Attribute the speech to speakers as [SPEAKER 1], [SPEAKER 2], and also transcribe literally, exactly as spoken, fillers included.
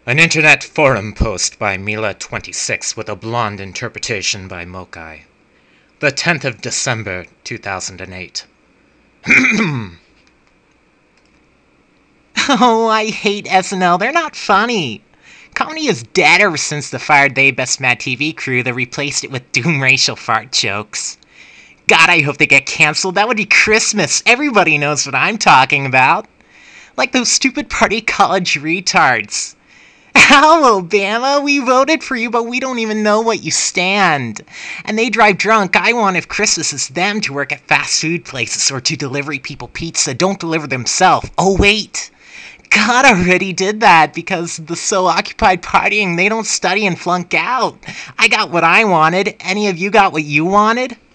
[SPEAKER 1] An internet forum post by Mila twenty-six with a blonde interpretation by Mokai. The tenth of December, two thousand eight.
[SPEAKER 2] Oh, I hate S N L. They're not funny. Comedy is dead ever since the fired They Best Mad T V crew that replaced it with doom racial fart jokes. God, I hope they get cancelled. That would be Christmas. Everybody knows what I'm talking about. Like those stupid party college retards. Ow, Obama, we voted for you, but we don't even know what you stand. And they drive drunk. I want, if Christmas is them, to work at fast food places or to deliver people pizza. Don't deliver themselves. Oh, wait. God already did that because the so occupied partying, they don't study and flunk out. I got what I wanted. Any of you got what you wanted?